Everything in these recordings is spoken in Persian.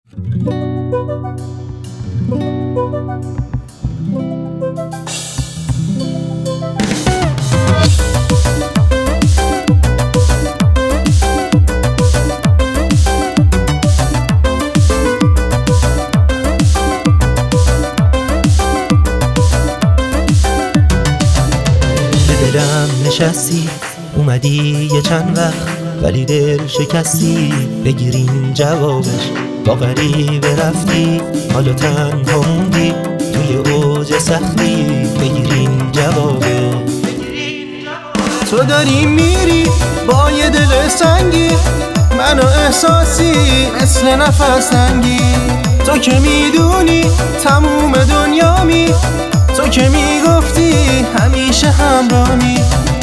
دلم نشستی اومدی یه چند وقت ولی دل شکستی بگیرین جوابش با غریبه رفتی حالا تنها موندی توی اوج سختی بگیرین جوابه تو داری میری با یه دل سنگی منو احساسی مثل نفس تنگی تو که میدونی تموم دنیامی تو که میگفتی همیشه همراهی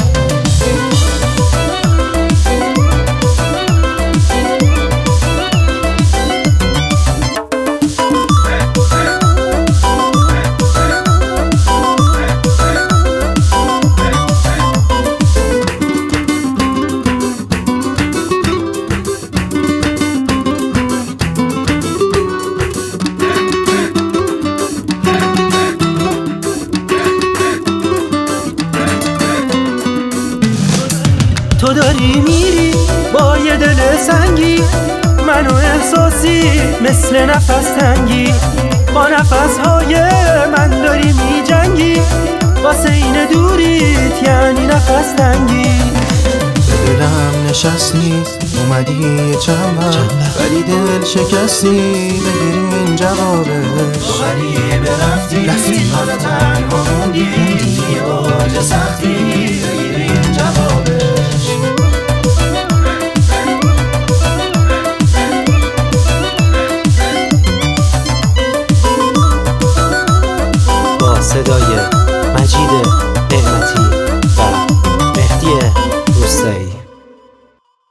تو داری میری با یه دل سنگی منو احساسی مثل نفس تنگی با نفسهای من داری میجنگی واسه این دوریت یعنی نفس تنگی به دلم نشستی اومدی چند وقت ولی دل شکستی بگیرین جوابش با غریبه رفتی حالا تنها موندی توی اوج سختی بگیرین جوابش با صدای مجید نعمتی